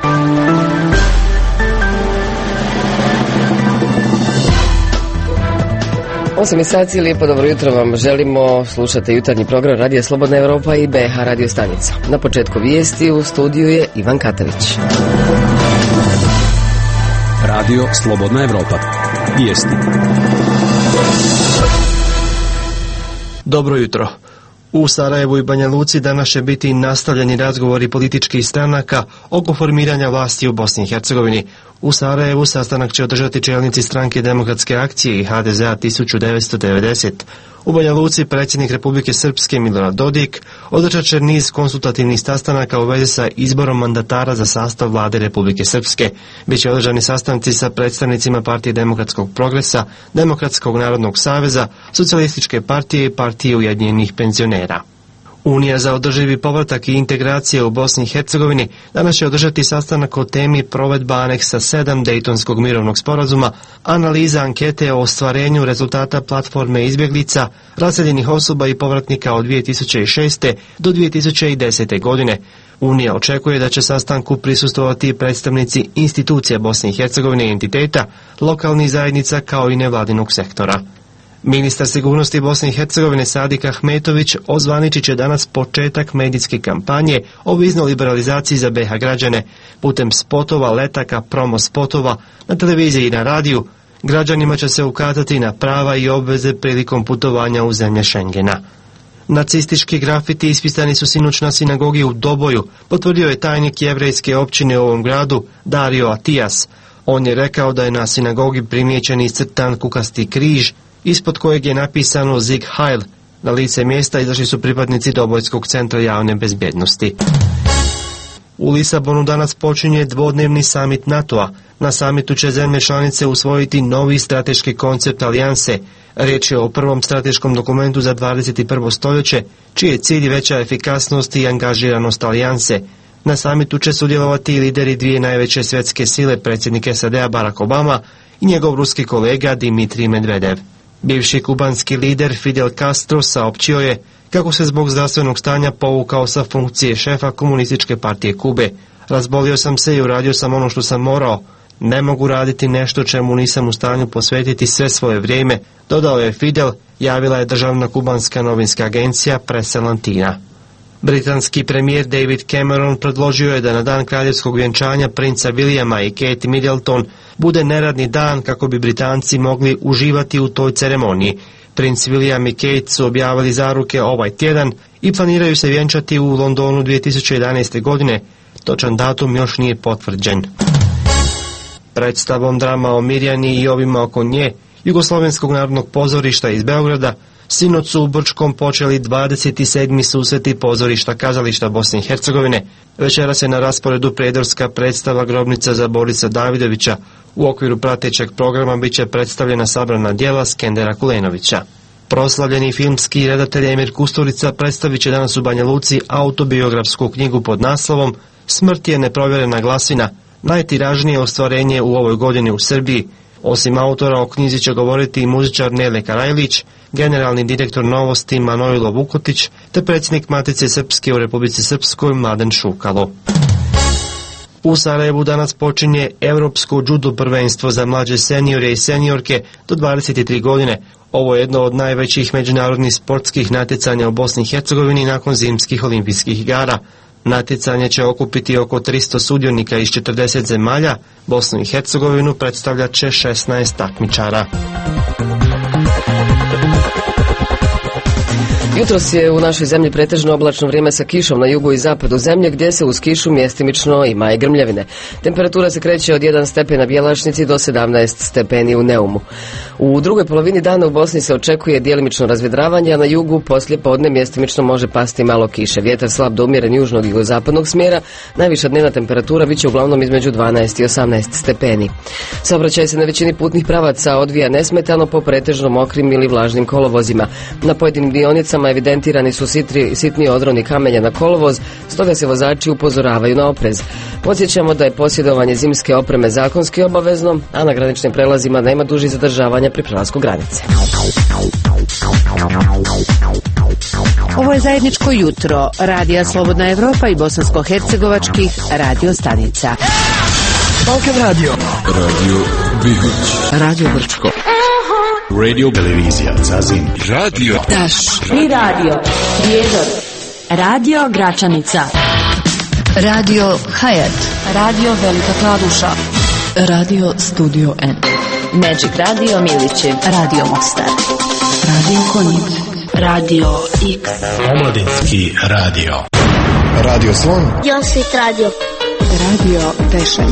Osam sati, lijepo dobro jutro vam želimo. Slušate jutarnji program Radija Slobodna Evropa i BH radio stanica. Na početku vijesti u studiju je Ivan Katavić. Radio Slobodna Evropa. Vijesti. Dobro jutro. U Sarajevu i Banja Luci danas će biti nastavljeni razgovori političkih stranaka oko formiranja vlasti u Bosni i Hercegovini. U Sarajevu sastanak će održati čelnici stranke Demokratske akcije i HDZ-a 1990. U Banja Luci predsjednik Republike Srpske Milorad Dodik održat će niz konsultativnih sastanaka u vezi sa izborom mandatara za sastav vlade Republike Srpske. Biće održani sastanci sa predstavnicima Partije demokratskog progresa, Demokratskog narodnog saveza, Socijalističke partije i Partije ujedinjenih penzionera. Unija za održivi povratak i integracije u Bosni i Hercegovini danas će održati sastanak o temi provedba aneksa 7 Dejtonskog mirovnog sporazuma, analiza ankete o ostvarenju rezultata platforme izbjeglica, raseljenih osoba i povratnika od 2006. do 2010. godine. Unija očekuje da će sastanku prisustvovati predstavnici institucija Bosne i Hercegovine i entiteta, lokalnih zajednica kao i nevladinog sektora. Ministar sigurnosti Bosne i Hercegovine Sadik Ahmetović ozvaničit će danas početak medijske kampanje o viznoj liberalizaciji za BiH građane. Putem spotova, letaka, promo spotova na televiziji i na radiju građanima će se ukazati na prava i obveze prilikom putovanja u zemlje Schengena. Nacistički grafiti ispisani su sinoć na sinagogi u Doboju, potvrdio je tajnik jevrejske općine u ovom gradu Dario Atijas. On je rekao da je na sinagogi primijećen iscrtan kukasti križ ispod kojeg je napisano Sieg Heil. Na lice mjesta izašli su pripadnici Dobojskog centra javne bezbjednosti. U Lisabonu danas počinje dvodnevni samit NATO-a. Na samitu će zemlje članice usvojiti novi strateški koncept alijanse. Riječ je o prvom strateškom dokumentu za 21. stoljeće, čiji je cilj veća efikasnost i angažiranost alijanse. Na samitu će sudjelovati i lideri dvije najveće svjetske sile, predsjednik SAD-a Barack Obama i njegov ruski kolega Dimitrij Medvedev. Bivši kubanski lider Fidel Castro saopćio je kako se zbog zdravstvenog stanja povukao sa funkcije šefa Komunističke partije Kube. Razbolio sam se i uradio sam ono što sam morao. Ne mogu raditi nešto čemu nisam u stanju posvetiti sve svoje vrijeme, dodao je Fidel, javila je državna kubanska novinska agencija Presa Latina. Britanski premijer David Cameron predložio je da na dan kraljevskog vjenčanja princa Williama i Kate Middleton bude neradni dan kako bi Britanci mogli uživati u toj ceremoniji. Princ William i Kate su objavili zaruke ovaj tjedan i planiraju se vjenčati u Londonu 2011. godine. Točan datum još nije potvrđen. Predstavom drama o Mirjani i ovima oko nje Jugoslovenskog narodnog pozorišta iz Beograda sinoć su u Brčkom počeli 27. susreti pozorišta kazališta Bosne i Hercegovine. Večeras je na rasporedu predorska predstava Grobnica za Borisa Davidovića. U okviru pratećeg programa bit će predstavljena sabrana djela Skendera Kulenovića. Proslavljeni filmski redatelj Emir Kusturica predstavit će danas u Banja Luci autobiografsku knjigu pod naslovom Smrt je neprovjerena glasina, najtiražnije ostvarenje u ovoj godini u Srbiji. Osim autora o knjizi će govoriti i muzičar Nele Karajlić, generalni direktor Novosti Manojlo Vukotić te predsjednik Matice Srpske u Republici Srpskoj Mladen Šukalo. U Sarajevu danas počinje Europsko judo prvenstvo za mlađe seniore i seniorke do 23 godine. Ovo je jedno od najvećih međunarodnih sportskih natjecanja u Bosni i Hercegovini nakon zimskih olimpijskih igara. Natjecanje će okupiti oko 300 sudionika iz 40 zemalja. Bosnu i Hercegovinu predstavljat će 16 takmičara. Jutros je u našoj zemlji pretežno oblačno vrijeme sa kišom na jugu i zapadu zemlje, gdje se uz kišu mjestimično ima i grmljavine. Temperatura se kreće od 1 stepen na Bjelašnici do 17 stepeni u Neumu. U drugoj polovini dana u Bosni se očekuje djelimično razvedravanje, a na jugu poslije podne mjestimično može pasti malo kiše. Vjetar slab do umjeren južnog i jugozapadnog smjera, najviša dnevna temperatura bit će uglavnom između 12 i 18 stepeni. Saobraćaj se na većini putnih pravaca odvija nesmetano po pretežno mokrim ili vlažnim kolovozima. Na pojedinim dionicama evidentirani su sitni odroni kamenja na kolovoz, stoga se vozači upozoravaju na oprez. Podsjećamo da je posjedovanje zimske opreme zakonski obavezno, a na graničnim prelazima nema dužih zadržavanja pri prelasku granice. Ovo je zajedničko jutro Radija Slobodna Evropa i bosansko-hercegovačkih radio stanica. Balkan Radio. Radio Bihać. Radio Brčko. Radio Televizija Zazin. Radio Taš. I radio Prijedor. Radio Gračanica. Radio Hayat. Radio Velika Kladuša. Radio Studio N. Magic Radio Milići. Radio Mostar. Radio Konjic. Radio X. Omladinski radio. Radio Slon. Josit Radio. Radio Tešanj.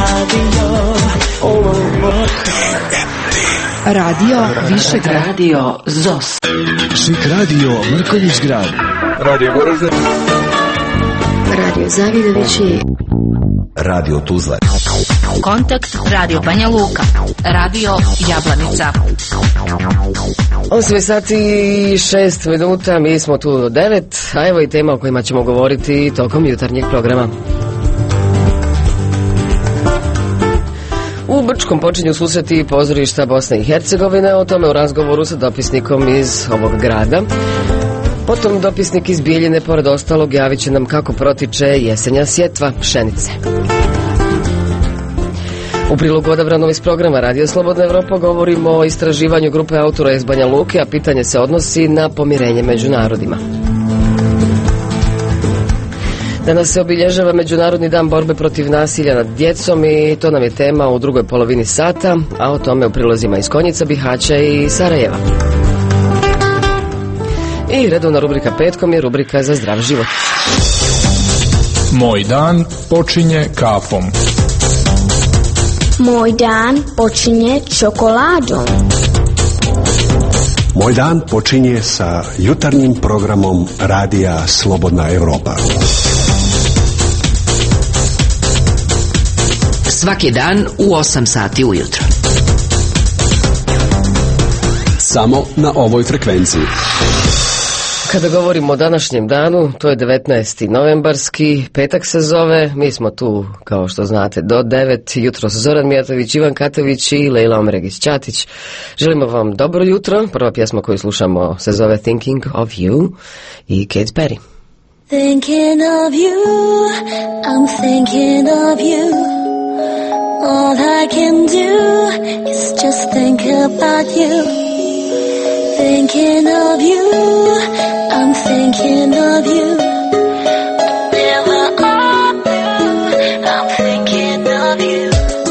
Radio Višegrad. Radio ZOS. Šik radio Mrkonjić grad. Radio Goražde. Radio Zavidovići. Radio Tuzla. Kontakt Radio Banja Luka. Radio Jablanica. 8 sati i 6 minuta, mi smo tu do 9, a evo i tema o kojima ćemo govoriti tokom jutarnjeg programa. U Brčkom počinju susreti pozorišta Bosne i Hercegovine, o tome u razgovoru sa dopisnikom iz ovog grada. Potom dopisnik iz Bijeljine, pored ostalog, javit će nam kako protiče jesenja sjetva pšenice. U prilogu odabranom iz programa Radio Slobodna Evropa govorimo o istraživanju grupe autora iz Banja Luke, a pitanje se odnosi na pomirenje među narodima. Danas se obilježava Međunarodni dan borbe protiv nasilja nad djecom i to nam je tema u drugoj polovini sata, a o tome u prilozima iz Konjica, Bihaća i Sarajeva. I redovna rubrika petkom je rubrika za zdrav život. Moj dan počinje kafom. Moj dan počinje čokoladom. Moj dan počinje sa jutarnjim programom Radija Slobodna Evropa. Svaki dan u 8 sati ujutro. Samo na ovoj frekvenciji. Kada govorimo o današnjem danu, to je 19. novembarski, petak se zove, mi smo tu, kao što znate, do 9, jutro su Zoran Mijatović, Ivan Katović i Lejla Omregić-Ćatić. Želimo vam dobro jutro, prva pjesma koju slušamo se zove Thinking of You i Katy Perry. Thinking of you, I'm thinking of you. All I can do is just think about you. Thinking of you, I'm thinking of you. Never on you, I'm thinking of you.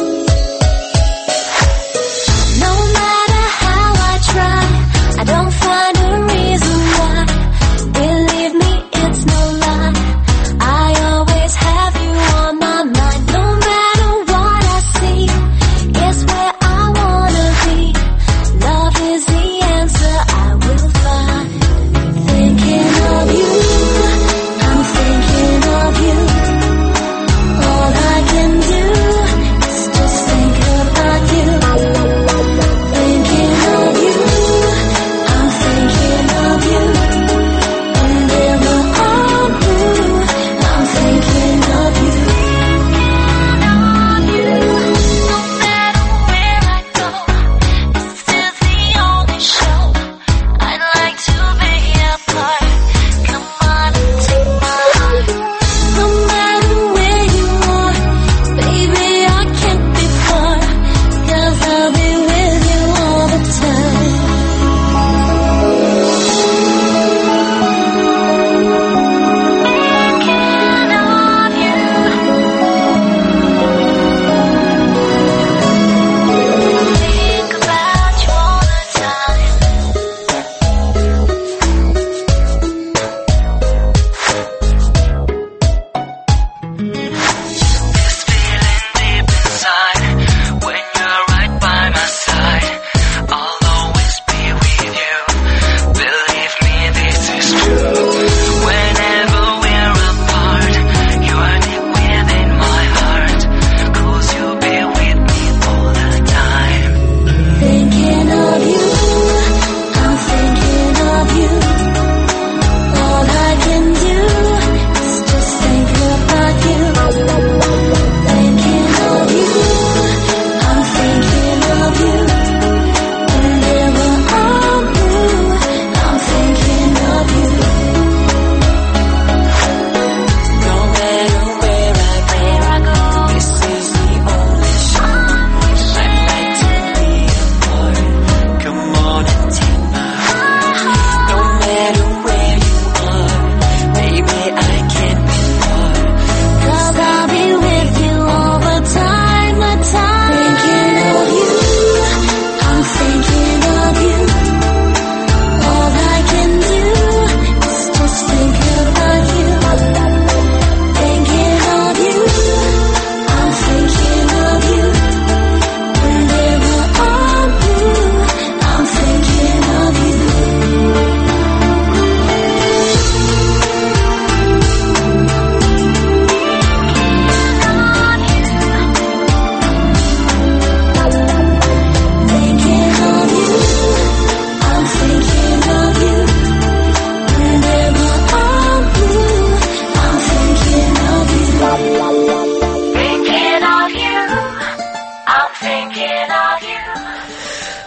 No matter how I try, I don't find a reason why. Believe me, it's no lie. I always have you on my mind. No matter what I see, it's where I wanna be. Love is the answer I will find. Thinking of you,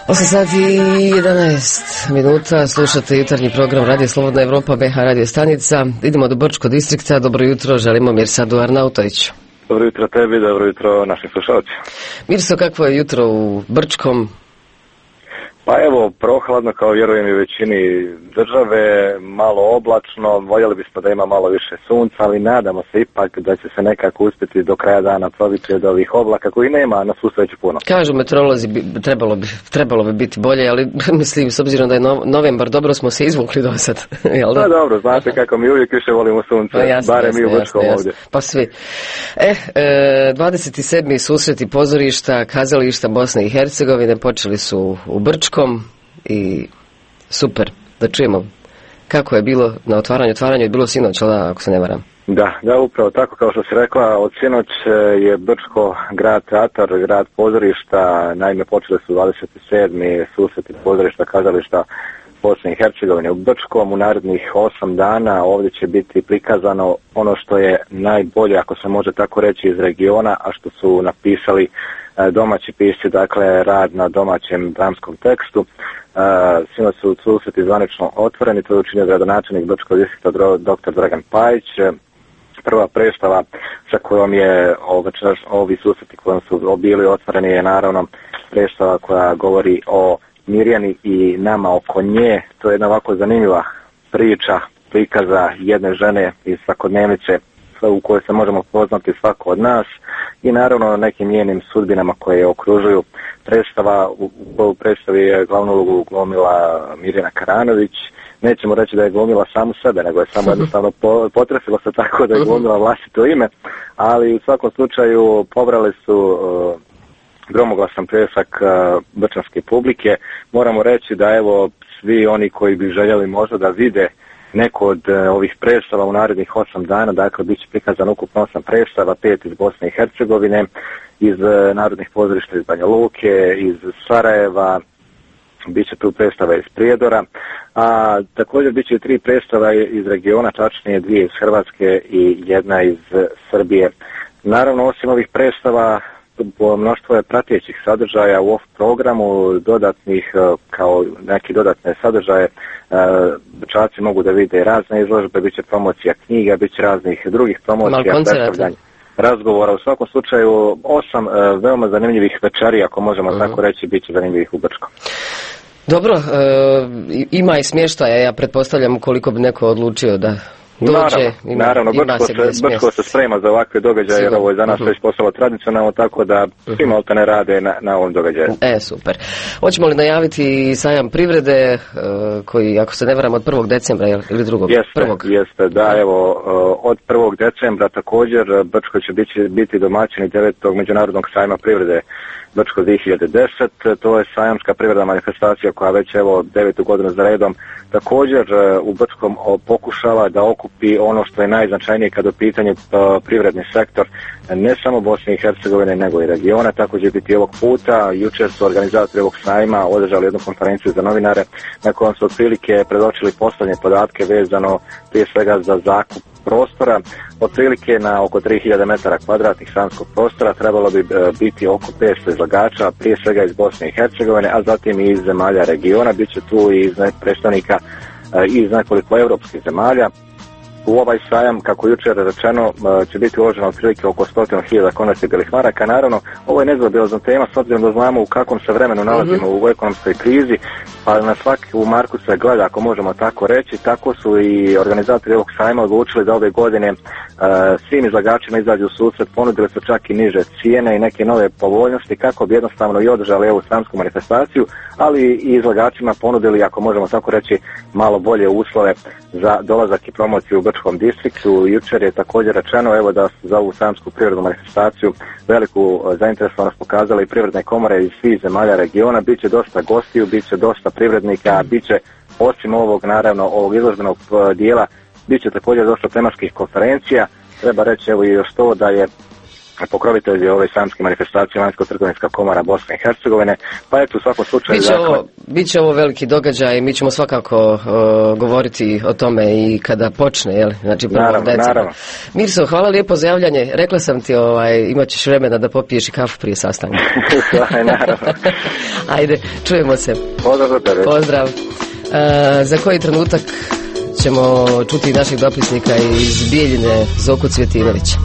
8:11 slušate jutarnji program Radio Slobodna Evropa, BH radio stanica. Idemo do Brčkog distrikta. Dobro jutro, želimo Mirsadu Arnautoviću. Dobro jutro tebi, dobro jutro našim slušalcima. Mirso, kakvo je jutro u Brčkom? Pa evo, prohladno kao vjerujem i u većini države, malo oblačno, voljeli bismo da ima malo više sunca, ali nadamo se ipak da će se nekako uspjeti do kraja dana probiti od ovih oblaka koji nema, na svu sreću puno. Kažu meteorolozi, trebalo bi biti bolje, ali mislim, s obzirom da je novembar, dobro smo se izvukli do sad. Jel da? Pa dobro, znate kako mi uvijek više volimo sunce, pa jasno, barem mi u Brčkom ovdje. Pa svi. 27. susreti pozorišta, kazališta Bosne i Hercegovine počeli su u Brčkom i super, da čujemo kako je bilo na otvaranju je bilo sinoć, ako se ne varam. Da, upravo tako kao što si rekla, od sinoć je Brčko grad teatar, grad pozorišta, naime počeli su 27. susreti pozorišta, kazališta Bosne i Hercegovine u Brčkom. U narednih 8 dana ovdje će biti prikazano ono što je najbolje, ako se može tako reći, iz regiona, a što su napisali domaći pisci, dakle rad na domaćem dramskom tekstu. Sinoć su susreti zvanično otvoreni, to je učinio gradonačelnik Brčkog distrikta dr. Dragan Pajić. Prva predstava sa kojom je ovi susreti kojom su bili otvoreni je naravno predstava koja govori o Mirjani i nama oko nje. To je jedna ovako zanimljiva priča, prikaza jedne žene iz svakodnevnice u kojoj se možemo poznati svako od nas i naravno nekim njenim sudbinama koje je okružuju. Predstava, u predstavi je glavnu ulogu glumila Mirjana Karanović. Nećemo reći da je glumila samu sebe, nego je samo jednostavno potresilo se tako da je glumila vlastito ime, ali u svakom slučaju pobrali su gromoglasan pljesak brčanske publike. Moramo reći da evo svi oni koji bi željeli možda da vide neko od ovih predstava u narednih 8 dana, dakle bit će prikazan ukupno 8 predstava, 5 iz Bosne i Hercegovine, iz narodnih pozorišta iz Banja Luke, iz Sarajeva, bit će tu predstava iz Prijedora, a također bit će 3 predstava iz regiona, tačnije 2 iz Hrvatske i 1 iz Srbije. Naravno, osim ovih predstava, mnoštvo je pratećih sadržaja u off programu, dodatnih, kao neki dodatne sadržaje. Brčaci mogu da vide razne izložbe, bit će promocija knjiga, bit će raznih drugih promocija, predstavljanja, razgovora. U svakom slučaju 8 veoma zanimljivih večeri, ako možemo tako reći, bit će zanimljivih u Brčkom. Dobro, ima i smještaja, ja pretpostavljam, ukoliko bi neko odlučio da dođe. Naravno, Brčko se sprema za ovakve događaje, jer ovo je za nas već postalo tradicionalno, tako da svi maltene rade na ovom događaju. Super. Hoćemo li najaviti sajam privrede, koji, ako se ne varam, od 1. decembra ili 2. Jeste, da, evo, od 1. decembra također Brčko će biti domaćin 9. međunarodnog sajma privrede Brčko 2010. To je sajamska privredna manifestacija koja već evo 9. godinu za redom također u Brčkom pokušava da okupi ono što je najznačajnije kada u pitanju privredni sektor ne samo Bosne i Hercegovine nego i regiona. Tako će biti ovog puta. Jučer su organizatori ovog sajma održali jednu konferenciju za novinare na kojom su otprilike predočili posljednje podatke vezano prije svega za zakup prostora. Otprilike na oko 3000 metara kvadratnih sajamskog prostora trebalo bi biti oko 500 izlagača, prije svega iz Bosne i Hercegovine, a zatim i iz zemalja regiona. Biće tu i predstavnika iz nekoliko europskih zemalja. U ovaj sajam, kako jučer rečeno, će biti uloženo otprilike oko 100.000 konvertibilnih maraka. Naravno, ovo je nezaobilazna tema s obzirom da znamo u kakvom se vremenu nalazimo u ekonomskoj krizi, pa na svaku marku se gleda, ako možemo tako reći. Tako su i organizatori ovog sajma odlučili da ove godine svim izlagačima izađu u susret, ponudili su čak i niže cijene i neke nove povoljnosti kako bi jednostavno i održali ovu sajamsku manifestaciju, ali i izlagačima ponudili, ako možemo tako reći, malo bolje uslove za dolazak i promociju u Brčkom distriktu. Jučer je također rečeno evo da su za ovu sajamsku privrednu manifestaciju veliku zainteresovanost pokazale i privredne komore iz svih zemalja regiona. Biće dosta gostiju, biće dosta privrednika, biće osim ovog naravno ovog izložbenog dijela, biće također dosta tematskih konferencija. Treba reći evo i još to da je pokrovitelj ove samske manifestacije Vanjsko-trgovinska komora Bosne i Hercegovine, pa eto u svakom slučaju... Biće ovo veliki događaj i mi ćemo svakako govoriti o tome i kada počne, jel? Znači 1. decembra. Mirso, hvala lijepo za javljanje. Rekla sam ti, imat ćeš vremena da popiješ i kafu prije sastanka. Naravno. Ajde, čujemo se. Pozdrav. Za koji trenutak ćemo čuti naših dopisnika iz Bijeljine, Zoku Cvjetinovića.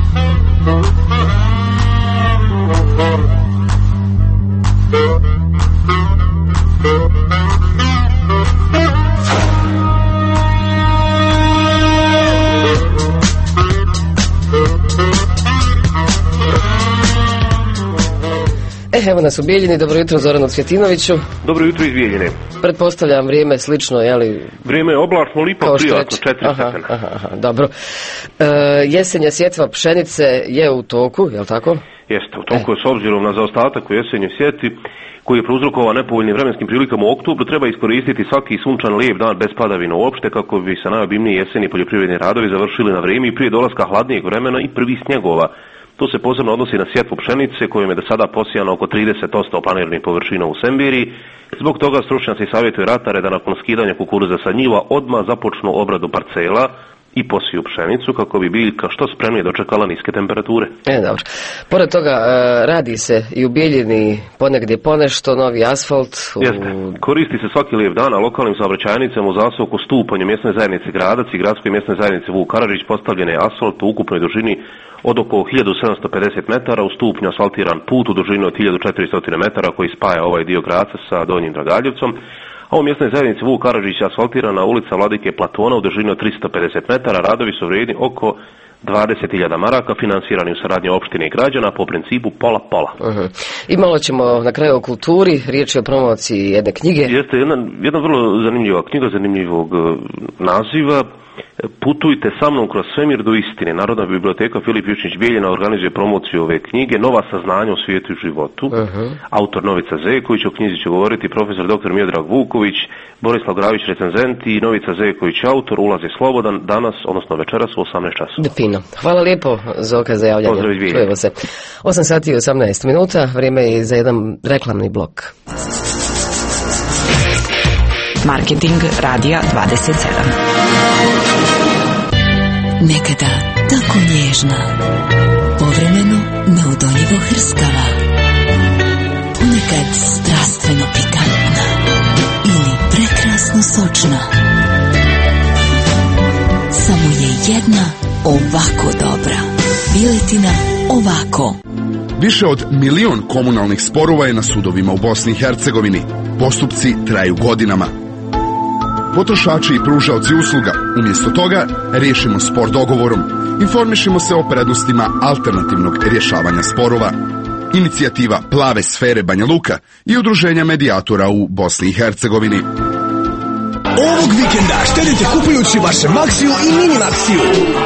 Evo nas u Bijeljini, dobro jutro Zoranu Cvjetinoviću. Dobro jutro iz Bijeljine. Pretpostavljam vrijeme slično, jeli? Vrijeme je oblačno, lipo prijatno, 4 stepena. Dobro. Jesenja sjetva pšenice je u toku, je li tako? Jeste, u toku je s obzirom na zaostatak u jesenjoj sjeti, koji je prouzrokovan nepovoljnim vremenskim prilikama u oktobru, treba iskoristiti svaki sunčan lijep dan bez padavina uopšte kako bi se najobimniji jeseni poljoprivredni radovi završili na vrijeme i prije dolaska hladnijeg vremena i prvih snjegova. To se posebno odnosi na sjetvu pšenice kojom je do sada posijano oko 30% planiranih površina u Sembiriji. Zbog toga stručnjaci savjetuju ratare da nakon skidanja kukuruza sa njiva odmah započnu obradu parcela i posiju pšenicu kako bi biljka što spremnije dočekala niske temperature. Dobro. Pored toga radi se i u Bijeljini ponegdje ponešto, novi asfalt. Jeste. Koristi se svaki lijep dan, a lokalnim saobraćajnicama u Zasoku stupanju mjesne zajednice Gradac i gradskoj mjesne zajednice Vuk Karadžić postavljen je asfalt u ukupnoj dužini od oko 1750 metara, u stupnju asfaltiran put u dužini od 1400 metara koji spaja ovaj dio Gradca sa Donjim Dragaljevcom. A u mjesnoj zajednici Vuk Karadžić asfaltirana ulica Vladike Platona u dužini od 350 metara, radovi su vrijedni oko 20.000 maraka, finansirani u saradnji opštine i građana po principu pola-pola. I malo ćemo na kraju o kulturi, riječ je o promociji jedne knjige. Jeste jedna vrlo zanimljiva knjiga, zanimljivog naziva. Putujte sa mnom kroz svemir do istine. Narodna biblioteka Filip Jučnić Bijeljina organizuje promociju ove knjige Nova saznanja o svijetu i životu. Autor Novica Zeković, o knjizi će govoriti profesor dr. Miodrag Vuković, Borislav Gravić recenzent i Novica Zeković autor. Ulaz je slobodan danas, odnosno večeras u 18 časova. Fino. Hvala lijepo Zoka za javljanje. Pozdrav iz Bijeljine. Čujemo se. 8 sati i 18 minuta, vrijeme je za jedan reklamni blok. Marketing Radija 27. Nekada tako nježna, povremeno neodoljivo hrskava, ponekad strastveno pikantna ili prekrasno sočna. Samo je jedna ovako dobra. Piletina ovako. Više od 1 milion komunalnih sporova je na sudovima u Bosni i Hercegovini. Postupci traju godinama. Potrošači i pružaoci usluga, umjesto toga, riješimo spor dogovorom. Informišimo se o prednostima alternativnog rješavanja sporova. Inicijativa Plave sfere Banja Luka i udruženja medijatora u Bosni i Hercegovini. Ovog vikenda štedite kupujući vaše Maxiju i Mini Maxiju.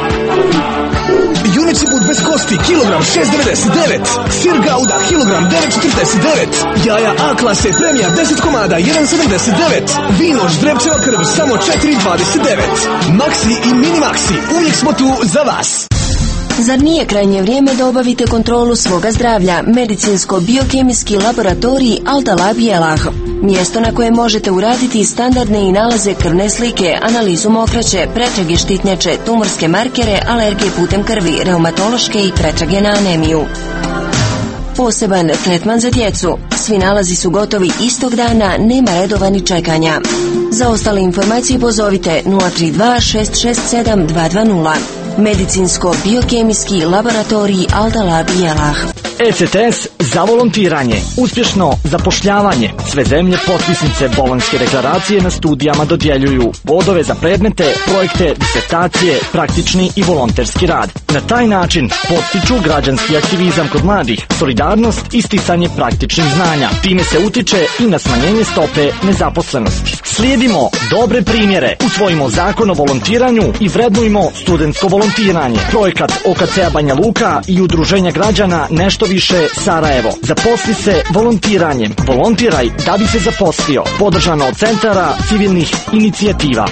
Juneći but bez kosti, kilogram 6,99. Sir Gouda, kilogram 9,49. Jaja A klase premija 10 komada 1,79. Vino Ždrepčeva krv samo 4,29. Maxi i Mini Maxi, uvijek smo tu za vas. Zar nije krajnje vrijeme da obavite kontrolu svoga zdravlja? Medicinsko-biokemijski laboratorij Al-Talab Jelah. Mjesto na koje možete uraditi standardne i nalaze krvne slike, analizu mokraće, pretrage štitnjače, tumorske markere, alergije putem krvi, reumatološke i pretrage na anemiju. Poseban tretman za djecu. Svi nalazi su gotovi istog dana, nema redova ni čekanja. Za ostale informacije pozovite 032 667 220. Medicinsko-biokemijski laboratorij Al-Talab Jelah. ECTS za volontiranje, uspješno zapošljavanje. Sve zemlje potpisnice Bolonjske deklaracije na studijama dodjeljuju bodove za predmete, projekte, disertacije, praktični i volonterski rad. Na taj način potiču građanski aktivizam kod mladih, solidarnost i sticanje praktičnih znanja. Time se utiče i na smanjenje stope nezaposlenosti. Slijedimo dobre primjere, usvojimo zakon o volontiranju i vrednujmo studentsko volontiranje. Projekat OKC-a Banja Luka i udruženja građana Nešto više Sarajevo. Zaposli se volontiranjem. Volontiraj da bi se zaposlio. Podržano od Centara civilnih inicijativa.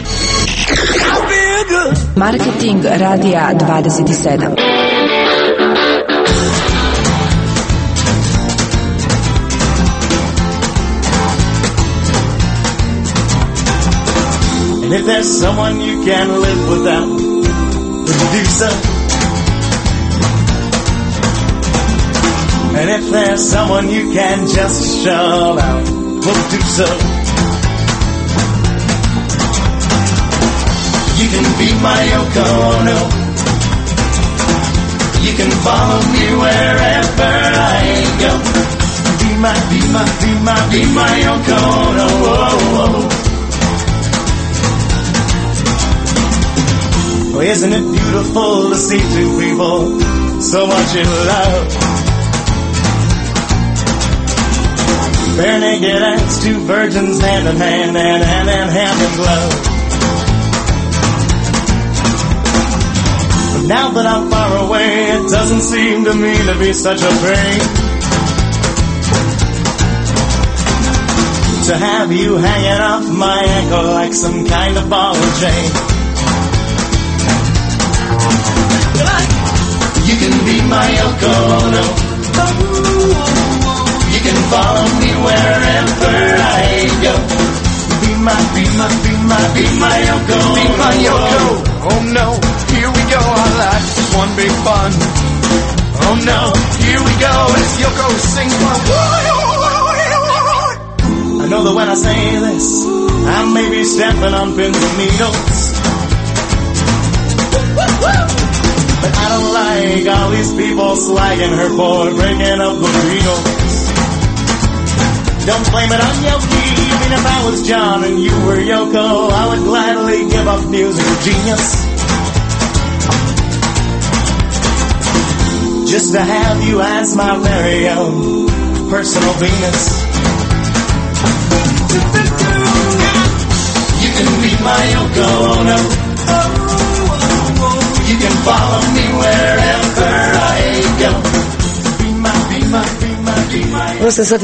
Marketing Radija 27. And if there's someone you can't live without, would you do so? And if there's someone you can just shout out, we'll do so. You can be my Yoko Ono. You can follow me wherever I go. Be my Yoko Ono. Oh, isn't it beautiful to see two people so much in love? Bare naked as two virgins, hand in hand, and hand in glove. But now that I'm far away, it doesn't seem to me to be such a pain to have you hanging off my ankle like some kind of ball and chain. You can be my Yoko Ono. You can follow me wherever I go. Be my Yoko. Be my Yoko. Oh no, here we go. Our life is one big fun. Oh no, here we go. As Yoko sings my. I know that when I say this, I may be stepping on pins and needles. But I don't like all these people slagging her for breaking up the Beatles. Don't blame it on Yoki. Even if I was John and you were Yoko, I would gladly give up music genius just to have you as my very own personal Venus. You can be my Yoko Ono. You can follow me wherever I go. Be my 8 sati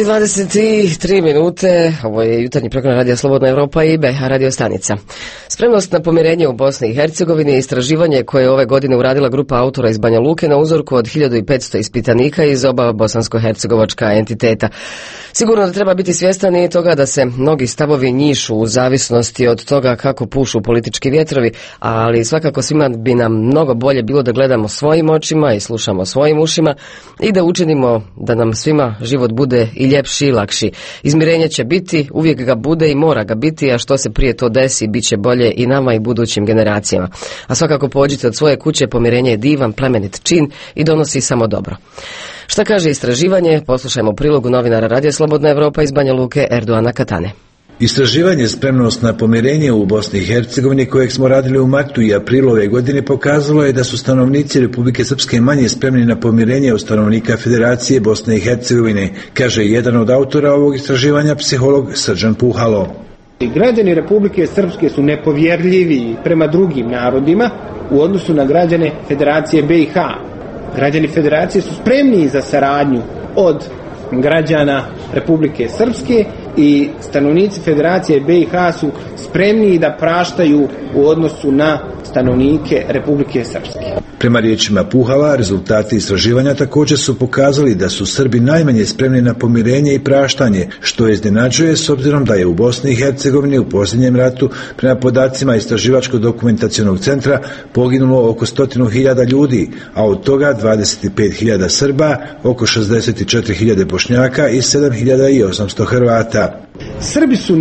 23 minute, ovo je jutarnji program Radija Slobodna Evropa i BH radio stanica. Spremnost na pomirenje u Bosni i Hercegovini je istraživanje koje je ove godine uradila grupa autora iz Banja Luke na uzorku od 1500 ispitanika iz oba bosansko-hercegovačka entiteta. Sigurno da treba biti svjestan i toga da se mnogi stavovi njišu u zavisnosti od toga kako pušu politički vjetrovi, ali svakako svima bi nam mnogo bolje bilo da gledamo svojim očima i slušamo svojim ušima i da učinimo da nam svima život bude i ljepši i lakši. Izmirenje će biti, uvijek ga bude i mora ga biti, a što se prije to desi, bit će bolje i nama i budućim generacijama. A svakako pođite od svoje kuće, pomirenje je divan, plemenit čin i donosi samo dobro. Šta kaže istraživanje? Poslušajmo u prilogu novinara Radija Slobodna Evropa iz Banja Luke Erdoana Katane. Istraživanje spremnost na pomirenje u Bosni i Hercegovini kojeg smo radili u martu i aprilu ove godine pokazalo je da su stanovnici Republike Srpske manje spremni na pomirenje od stanovnika Federacije Bosne i Hercegovine, kaže jedan od autora ovog istraživanja, psiholog Srđan Puhalo. Građani Republike Srpske su nepovjerljivi prema drugim narodima u odnosu na građane Federacije BiH. Građani Federacije su spremniji za saradnju od građana Republike Srpske i stanovnici Federacije BiH su spremniji da praštaju u odnosu na stanovnike Republike Srpske. Prema riječima Puhala, rezultati istraživanja također su pokazali da su Srbi najmanje spremni na pomirenje i praštanje, što iznenađuje s obzirom da je u Bosni i Hercegovini u posljednjem ratu, prema podacima Istraživačko-dokumentacionog centra, poginulo oko 100.000 ljudi, a od toga 25.000 Srba, oko 64.000 Bošnjaka i 7.800 Hrvata. Srbi su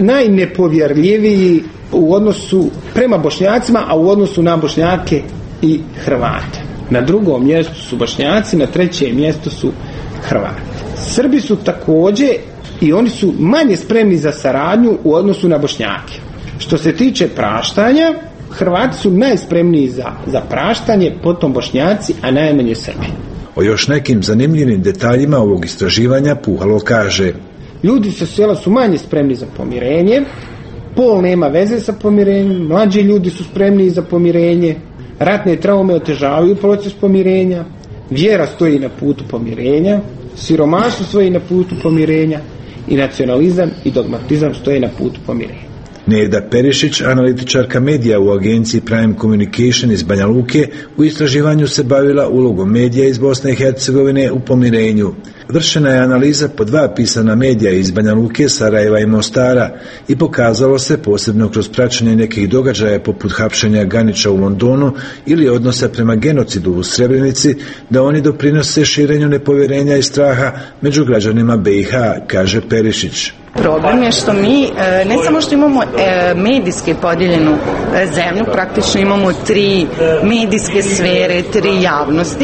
najnepovjerljiviji u odnosu prema Bošnjacima, a u odnosu na Bošnjake i Hrvate. Na drugom mjestu su Bošnjaci, na trećem mjestu su Hrvati. Srbi su također i oni su manje spremni za saradnju u odnosu na Bošnjake. Što se tiče praštanja, Hrvati su najspremniji za praštanje, potom Bošnjaci, a najmanje Srbi. O još nekim zanimljivim detaljima ovog istraživanja Puhalo kaže: ljudi sa sela su manje spremni za pomirenje, pol nema veze sa pomirenjem, mlađi ljudi su spremni za pomirenje, ratne traume otežavaju proces pomirenja, vjera stoji na putu pomirenja, siromaštvo stoji na putu pomirenja i nacionalizam i dogmatizam stoje na putu pomirenja. Neda Perišić, analitičarka medija u agenciji Prime Communication iz Banja Luke, u istraživanju se bavila ulogom medija iz Bosne i Hercegovine u pomirenju. Vršena je analiza po 2 pisana medija iz Banja Luke, Sarajeva i Mostara i pokazalo se, posebno kroz praćenje nekih događaja poput hapšenja Ganića u Londonu ili odnosa prema genocidu u Srebrenici, da oni doprinose širenju nepovjerenja i straha među građanima BiH, kaže Perišić. Problem je što mi ne samo što imamo medijski podijeljenu zemlju, praktično imamo 3 medijske sfere, 3 javnosti.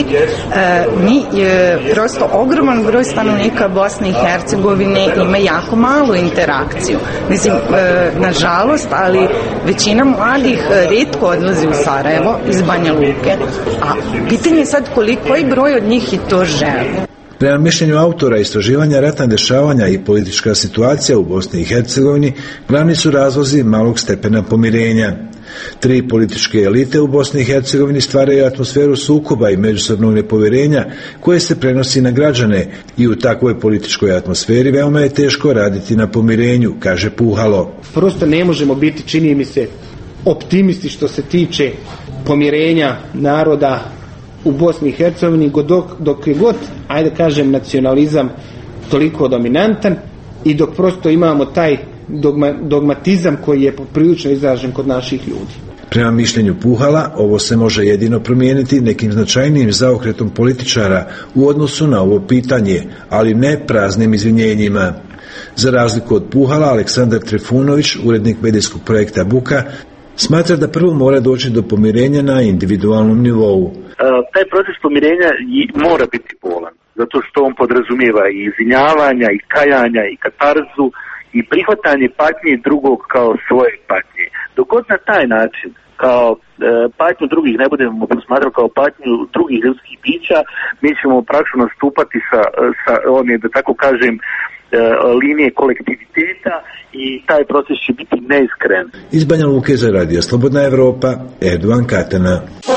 Mi prosto ogroman broj stanovnika Bosne i Hercegovine ima jako malu interakciju. Mislim, nažalost, ali većina mladih rijetko odlazi u Sarajevo iz Banja Luke, a pitanje je sad koji broj od njih i to želi. Prema mišljenju autora istraživanja ratna dešavanja i politička situacija u Bosni i Hercegovini glavni su razlozi malog stepena pomirenja. 3 političke elite u Bosni i Hercegovini stvaraju atmosferu sukoba i međusobnog nepovjerenja koje se prenosi na građane i u takvoj političkoj atmosferi veoma je teško raditi na pomirenju, kaže Puhalo. Prosto ne možemo biti, čini mi se, optimisti što se tiče pomirenja naroda u Bosni i Hercegovini dok je god, ajde kažem, nacionalizam toliko dominantan i dok prosto imamo taj dogmatizam koji je poprilično izražen kod naših ljudi. Prema mišljenju Puhala, ovo se može jedino promijeniti nekim značajnijim zaokretom političara u odnosu na ovo pitanje, ali ne praznim izvinjenjima. Za razliku od Puhala, Aleksandar Trifunović, urednik medijskog projekta Buka, smatra da prvo mora doći do pomirenja na individualnom nivou. Taj proces pomirenja mora biti bolan, zato što on podrazumijeva i izvinjavanja, i kajanja, i katarzu, i prihvatanje patnje drugog kao svoje patnje. Dok god na taj način, kao patnju drugih ne budemo posmatrati kao patnju drugih ljudskih bića, mi ćemo praktično nastupati sa one, da tako kažem, linije kolektiviteta i taj proces će biti neiskren. Iz Banja Luke za Radio Slobodna Evropa, Erdovan Katana.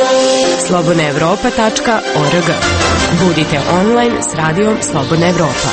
slobodnaevropa.org. Budite online s radijom Slobodna Evropa.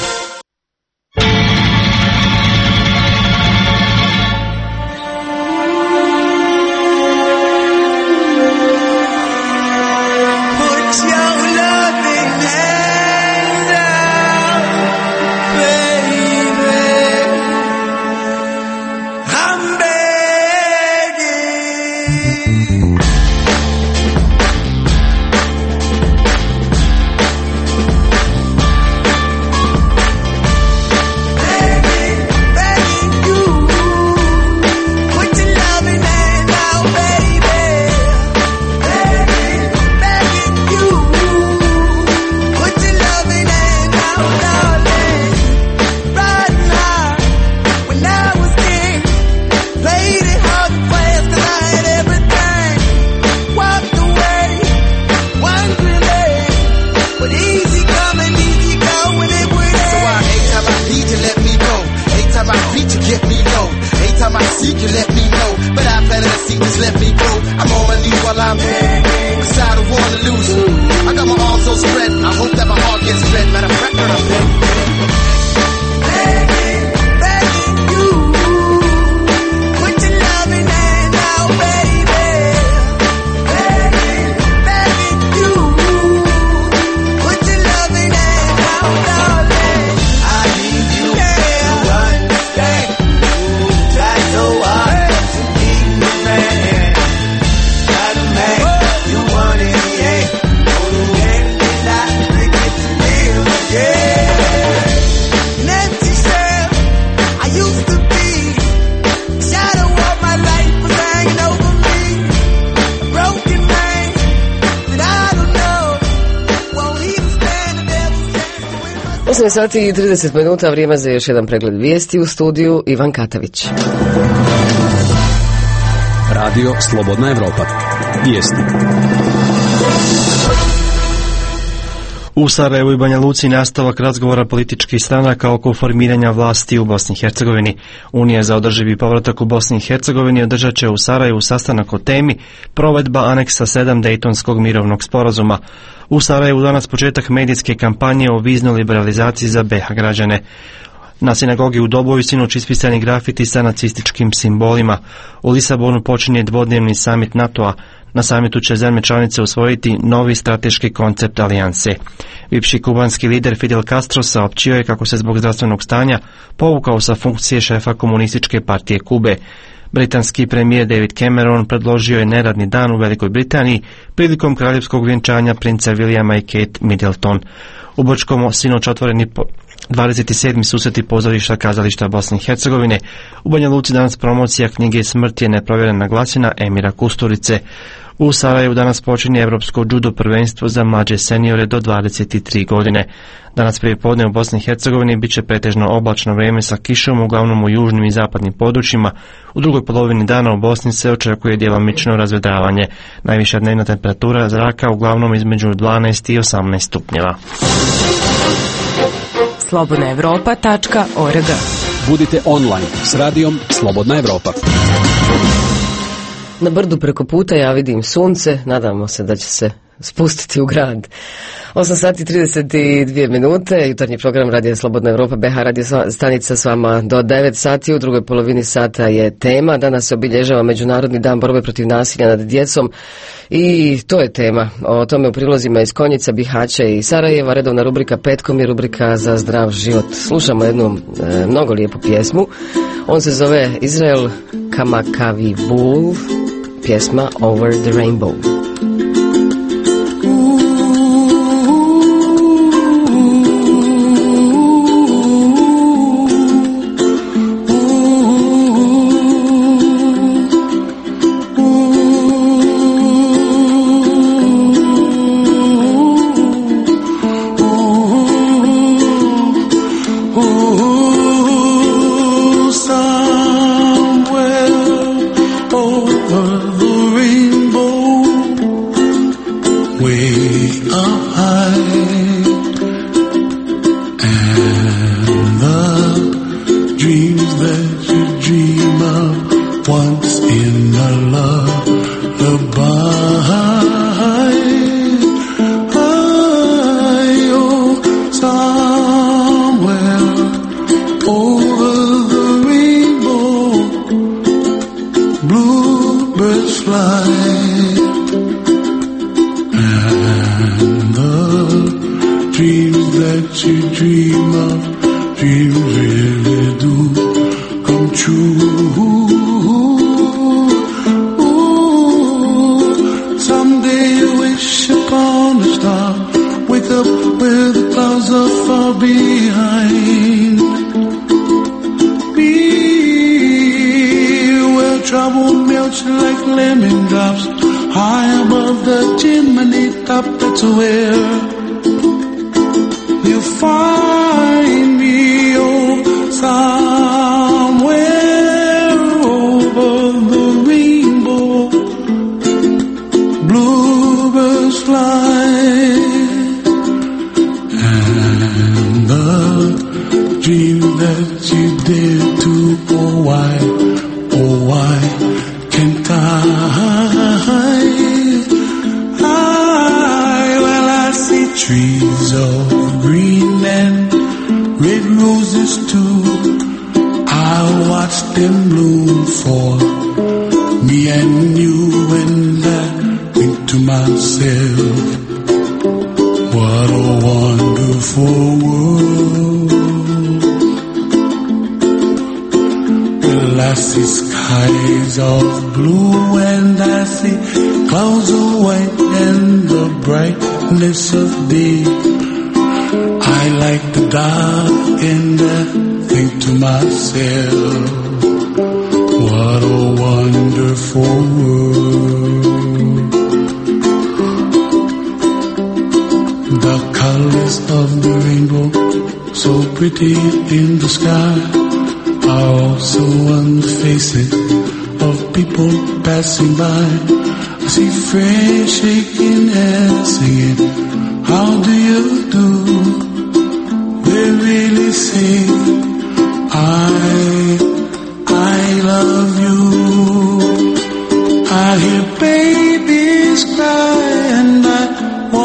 Sati i 30 minuta, vrijeme za još jedan pregled vijesti. U studiju Ivan Katavić. Radio Slobodna Evropa. Vijesti. U Sarajevu i Banja Luci nastavak razgovora političkih stranaka oko formiranja vlasti u Bosni i Hercegovini. Unija za održivi povratak u Bosni i Hercegovini održat će u Sarajevu sastanak o temi provedba aneksa 7 Dejtonskog mirovnog sporazuma. U Sarajevu danas početak medijske kampanje o viznoj liberalizaciji za BiH građane. Na sinagogi u Doboju sinoć ispisani grafiti sa nacističkim simbolima. U Lisabonu počinje dvodnevni samit NATO-a. Na samitu će zemlje članice usvojiti novi strateški koncept alijanse. Bivši kubanski lider Fidel Castro saopćio je kako se zbog zdravstvenog stanja povukao sa funkcije šefa komunističke partije Kube. Britanski premijer David Cameron predložio je neradni dan u Velikoj Britaniji prilikom kraljevskog vjenčanja princa Williama i Kate Middleton. U Brčkom sinoć otvoreni 27. susreti pozorišta kazališta Bosne i Hercegovine. U Banja Luci danas promocija knjige Smrt je neprovjerena glasina Emira Kusturice. U Sarajevu danas počinje Evropsko judo prvenstvo za mlađe seniore do 23 godine. Danas prije podne u Bosni i Hercegovini bit će pretežno oblačno vrijeme sa kišom, uglavnom u južnim i zapadnim područjima. U drugoj polovini dana u Bosni se očekuje djelomično razvedravanje. Najviša dnevna temperatura zraka uglavnom između 12 i 18 stupnjeva. slobodnaevropa.org. Budite online s radijom Slobodna Evropa. Na brdu preko puta ja vidim sunce, nadamo se da će se spustiti u grad. 8 sati 32 minute, jutarnji program Radija Slobodna Evropa, BH radio stanica s vama do 9 sati, u drugoj polovini sata je tema. Danas se obilježava Međunarodni dan borbe protiv nasilja nad djecom i to je tema. O tome u prilozima iz Konjica, Bihaća i Sarajeva. Redovna rubrika petkom je rubrika za zdrav život. Slušamo jednu mnogo lijepu pjesmu. On se zove Izrael Kamakavibul, pjesma Over the Rainbow.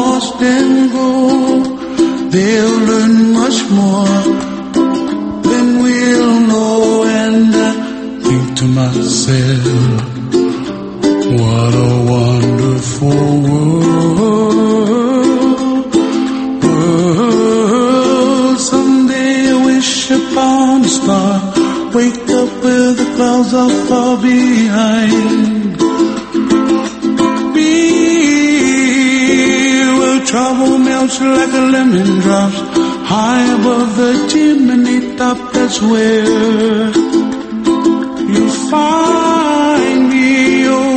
They'll learn much more than said, what a wonderful world. Someday I wish upon a star, wake up where the clouds are far behind me, where trouble melts like a lemon drops high above the chimney top. That's where you find me, oh,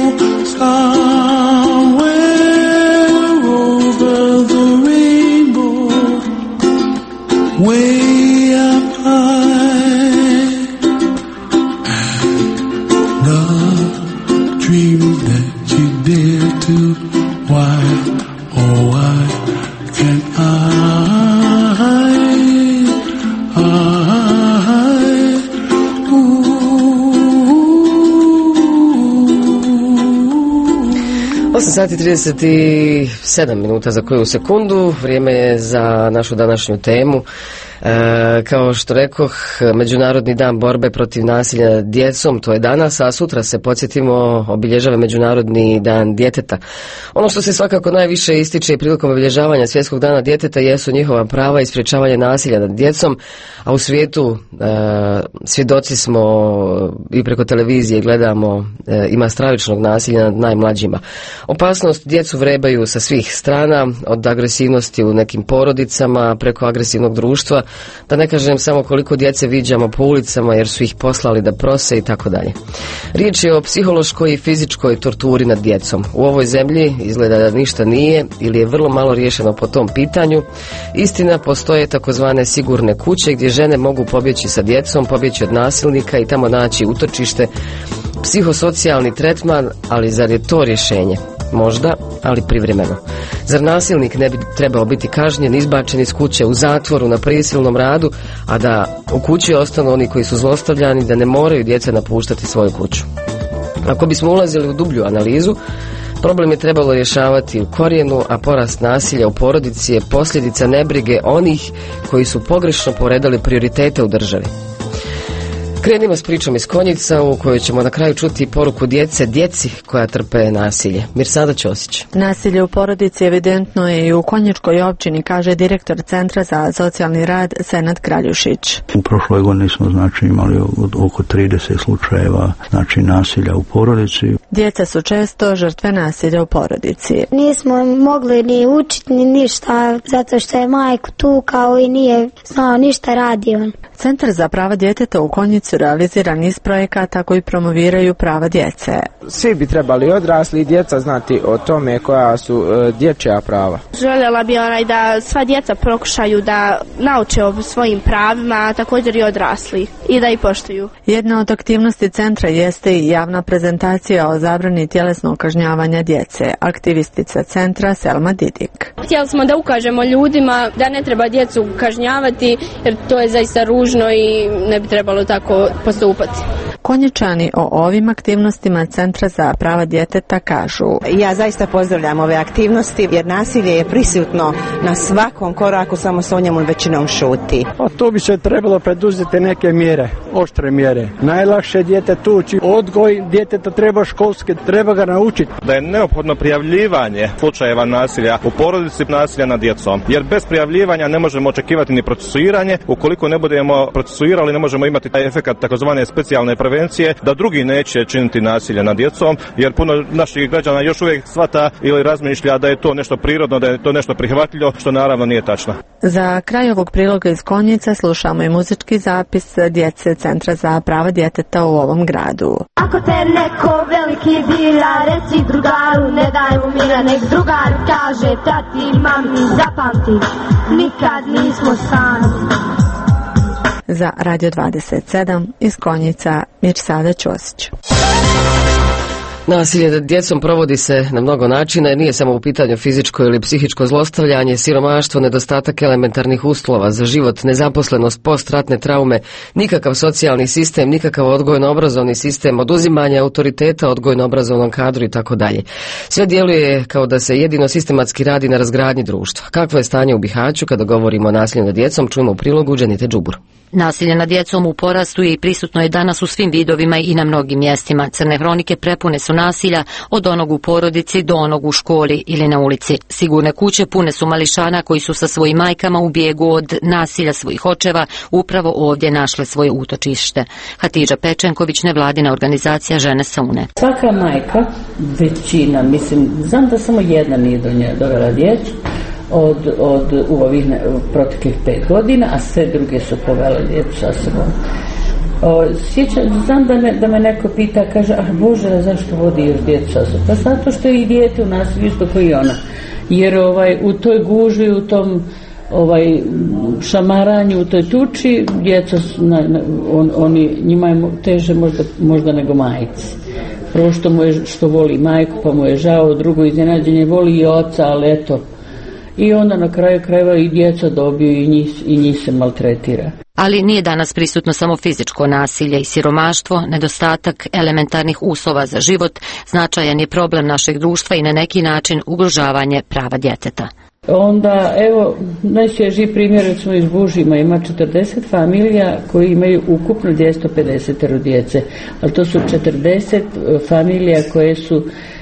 somewhere over the rainbow, way up high. The dreams that you dare to, why, oh why can't I? 8 sati 37 minuta za koju sekundu, vrijeme je za našu današnju temu. Kao što rekoh, Međunarodni dan borbe protiv nasilja nad djecom, to je danas, a sutra se podsjetimo obilježava Međunarodni dan djeteta. Ono što se svakako najviše ističe prilikom obilježavanja Svjetskog dana djeteta jesu njihova prava i sprječavanje nasilja nad djecom, a u svijetu svjedoci smo i preko televizije gledamo ima stravičnog nasilja nad najmlađima. Opasnost djecu vrebaju sa svih strana, od agresivnosti u nekim porodicama preko agresivnog društva, da ne kažem samo koliko djece viđamo po ulicama jer su ih poslali da prose i tako dalje. Riječ je o psihološkoj i fizičkoj torturi nad djecom. U ovoj zemlji izgleda da ništa nije ili je vrlo malo riješeno po tom pitanju. Istina, postoje takozvane sigurne kuće gdje žene mogu pobjeći sa djecom, pobjeći od nasilnika i tamo naći utočište, psihosocijalni tretman, ali zar je to rješenje? Možda, ali privremeno. Zar nasilnik ne bi trebao biti kažnjen, izbačen iz kuće, u zatvoru, na prisilnom radu, a da u kući ostanu oni koji su zlostavljani, da ne moraju djeca napuštati svoju kuću? Ako bismo ulazili u dublju analizu, problem je trebalo rješavati u korijenu, a porast nasilja u porodici je posljedica nebrige onih koji su pogrešno poredali prioritete u državi. Krenimo s pričom iz Konjica u kojoj ćemo na kraju čuti poruku djeci koja trpe nasilje. Mirsada Ćosić. Nasilje u porodici evidentno je i u Konjičkoj općini, kaže direktor Centra za socijalni rad Senad Kraljušić. U prošloj godini smo imali oko 30 slučajeva nasilja u porodici. Djeca su često žrtve nasilja u porodici. Nismo mogli ni učiti ni ništa zato što je majku tukao i nije znao ništa radi on. Centar za prava djeteta u Konjicu realizira niz projekata koji promoviraju prava djece. Svi bi trebali, odrasli i djeca, znati o tome koja su dječja prava. Željela bi da sva djeca pokušaju da nauče o svojim pravima, a također i odrasli, i da ih poštuju. Jedna od aktivnosti centra jeste i javna prezentacija o zabrani tjelesnog kažnjavanja djece. Aktivistica centra Selma Didik. Htjeli smo da ukažemo ljudima da ne treba djecu kažnjavati jer to je zaista ružno i ne bi trebalo tako postupati. Konjičani o ovim aktivnostima Centra za prava djeteta kažu: ja zaista pozdravljam ove aktivnosti jer nasilje je prisutno na svakom koraku, samo se o njemu većinom šuti. A tu bi se trebalo preduzeti neke mjere, oštre mjere. Najlakše dijete tući, odgoj djeteta treba školski, treba ga naučiti. Da je neophodno prijavljivanje slučajeva nasilja u porodici, nasilja nad djecom, jer bez prijavljivanja ne možemo očekivati ni procesuiranje. Ukoliko ne budemo procesuirali, ne možemo imati taj efekat takozvane specijalne prevencije, da drugi neće činiti nasilje nad djecom, jer puno naših građana još uvijek shvata ili razmišlja da je to nešto prirodno, da je to nešto prihvatljivo, što naravno nije tačno. Za kraj ovog priloga iz Konjica slušamo i muzički zapis djece Centra za prava djeteta u ovom gradu. Ako te neko veliki dira, reci drugaru, ne daj mu mira, nek drugar kaže tati, mami, zapamti, nikad nismo sami. Za Radio 27 iz Konjica, Mirsada Ćosić. Nasilje nad djecom provodi se na mnogo načina i nije samo u pitanju fizičko ili psihičko zlostavljanje, siromaštvo, nedostatak elementarnih uslova za život, nezaposlenost, postratne traume, nikakav socijalni sistem, nikakav odgojno-obrazovni sistem, oduzimanje autoriteta odgojno-obrazovnom kadru i tako dalje. Sve djeluje kao da se jedino sistematski radi na razgradnji društva. Kakvo je stanje u Bihaću kada govorimo o nasilju nad djecom, čujemo u prilogu Dženite Džubur. Nasilje nad djecom u porastu je i prisutno je danas u svim vidovima i na mnogim mjestima. Crne hronike prepune su nasilja od onog u porodici do onog u školi ili na ulici. Sigurne kuće pune su mališana koji su sa svojim majkama u bijegu od nasilja svojih očeva upravo ovdje našle svoje utočište. Hatidža Pečenković, nevladina organizacija Žene sa Une. Svaka majka, većina, mislim, znam da samo jedna nije do nje dovela djecu, u ovih proteklih 5 godina, a sve druge su povele djecu sa sobom. Znam da me neko pita, kaže, a Bože, zašto vodi još djecu sa sobom? Pa zato što je i dijete u nasilju isto kao i ona. Jer u toj gužvi, u tom šamaranju, u toj tuči, djeca, njima je teže možda nego majci. Prvo što voli majku, pa mu je žao, drugo iznenađenje, voli i oca, ali eto. I onda na kraju krajeva i djeca dobiju i njih se maltretira. Ali nije danas prisutno samo fizičko nasilje i siromaštvo, nedostatak elementarnih uslova za život, značajan je problem našeg društva i na neki način ugrožavanje prava djeteta. Onda, evo, najsvježiji primjer, recimo iz Bužima, ima 40 familija koji imaju ukupno 250 djece, ali to su 40 familija koje su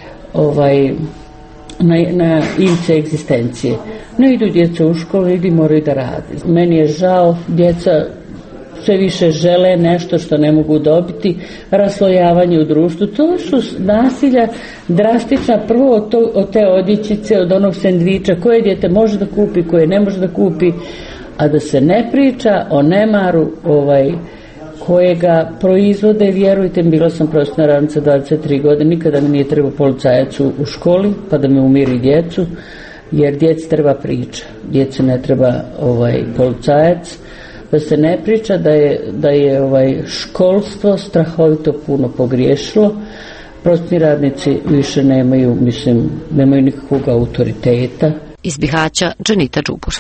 na ivici egzistencije. Ne idu djeca u školu, idu moraju da rade. Meni je žao, djeca sve više žele nešto što ne mogu dobiti, raslojavanje u društvu. To su nasilja drastična, prvo od te odjećice, od onog sendviča, koje djete može da kupi, koje ne može da kupi, a da se ne priča o nemaru kojega proizvode, vjerujte, bila sam prosvetna radnica 23 godine, nikada mi nije trebao policajac u školi, pa da me umiri djecu, jer djeci treba priča, djeci ne treba policajac, da se ne priča da je školstvo strahovito puno pogriješilo, prosvetni radnici više nemaju nikakvog autoriteta. Iz Bihaća, Dženita Džubur.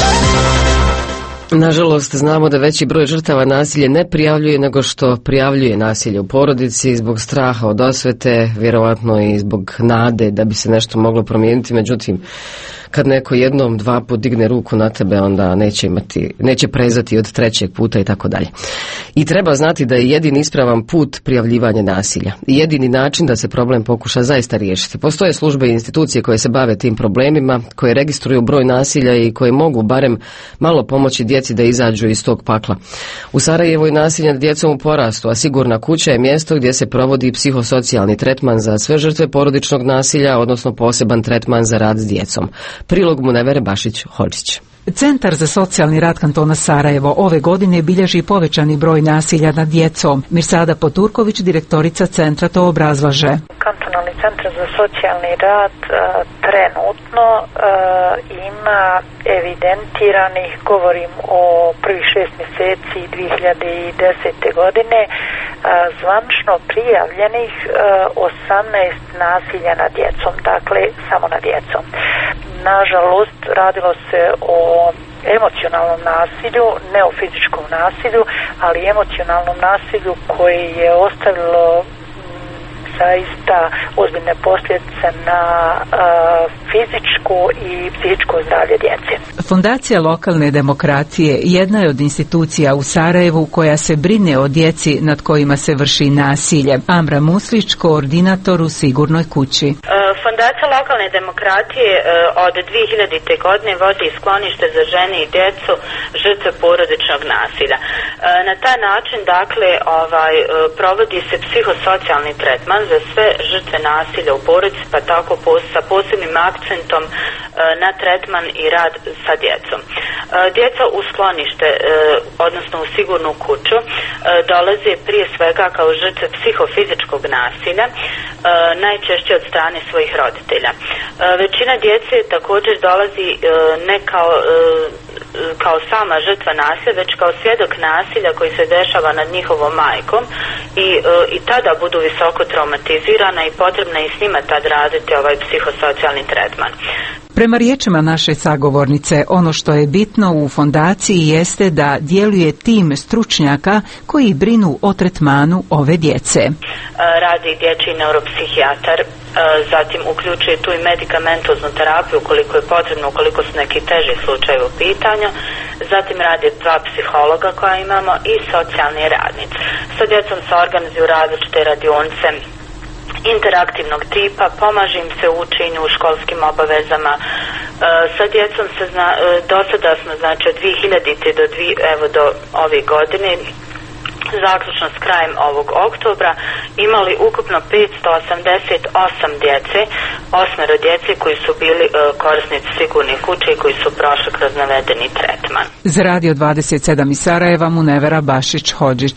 Nažalost, znamo da veći broj žrtava nasilje ne prijavljuje nego što prijavljuje nasilje u porodici zbog straha od osvete, vjerovatno i zbog nade da bi se nešto moglo promijeniti, međutim, kad neko jednom, 2 put digne ruku na tebe, onda neće prezati od 3. puta i tako dalje. I treba znati da je jedini ispravan put prijavljivanje nasilja. I jedini način da se problem pokuša zaista riješiti. Postoje službe i institucije koje se bave tim problemima, koje registruju broj nasilja i koje mogu barem malo pomoći djeci da izađu iz tog pakla. U Sarajevu je nasilje nad djecom u porastu, a sigurna kuća je mjesto gdje se provodi psihosocijalni tretman za sve žrtve porodičnog nasilja, odnosno poseban tretman za rad s djecom. Prilog Munevere Bašić-Hodžić. Centar za socijalni rad kantona Sarajevo ove godine bilježi povećani broj nasilja nad djecom. Mirsada Poturković, direktorica centra, to obrazlaže. Kantonalni centar za socijalni rad trenutno ima evidentiranih, govorim o prvih 6 mjeseci 2010. godine, zvanično prijavljenih 18 nasilja nad djecom, dakle samo nad djecom. Nažalost, radilo se o emocionalnom nasilju, ne o fizičkom nasilju, ali emocionalnom nasilju koje je ostavilo zaista ozbiljne posljedice na fizičko i psihičko zdravlje djece. Fondacija lokalne demokracije jedna je od institucija u Sarajevu koja se brine o djeci nad kojima se vrši nasilje. Amra Muslić, koordinator u Sigurnoj kući. Fondacija lokalne demokratije od 2000. godine vodi sklonište za žene i djecu žrtve porodičnog nasilja. Na taj način, dakle, provodi se psihosocijalni tretman za sve žrtve nasilja u porodici, pa tako sa posebnim akcentom na tretman i rad sa djecom. Djeca u sklonište, odnosno u sigurnu kuću, dolaze prije svega kao žrtve psihofizičkog nasilja, najčešće od strane svojih roditelja. Većina djece također dolazi ne kao sama žrtva nasilja, već kao svjedok nasilja koji se dešava nad njihovom majkom i tada budu visoko traumatizirana i potrebno je i s njima tad raditi ovaj psihosocijalni tretman. Prema riječima naše sagovornice, ono što je bitno u fondaciji jeste da djeluje tim stručnjaka koji brinu o tretmanu ove djece. Radi dječji neuropsihijatar, zatim uključuje tu i medikamentoznu terapiju ukoliko je potrebno, ukoliko su neki teži slučajevi u pitanju. Zatim radi 2 psihologa koja imamo i socijalni radnici. Sa djecom se organizuju različite radionice interaktivnog tipa, pomaže im se u učenju u školskim obavezama. Sa djecom se do sada smo, znači od 2000. do ove godine, zaključno s krajem ovog oktobra, imali ukupno 588 djece, 8 djece koji su bili korisnici sigurnih kuća i koji su prošli kroz navedeni tretman. Za Radio 27 iz Sarajeva, Munevera Bašić-Hodžić.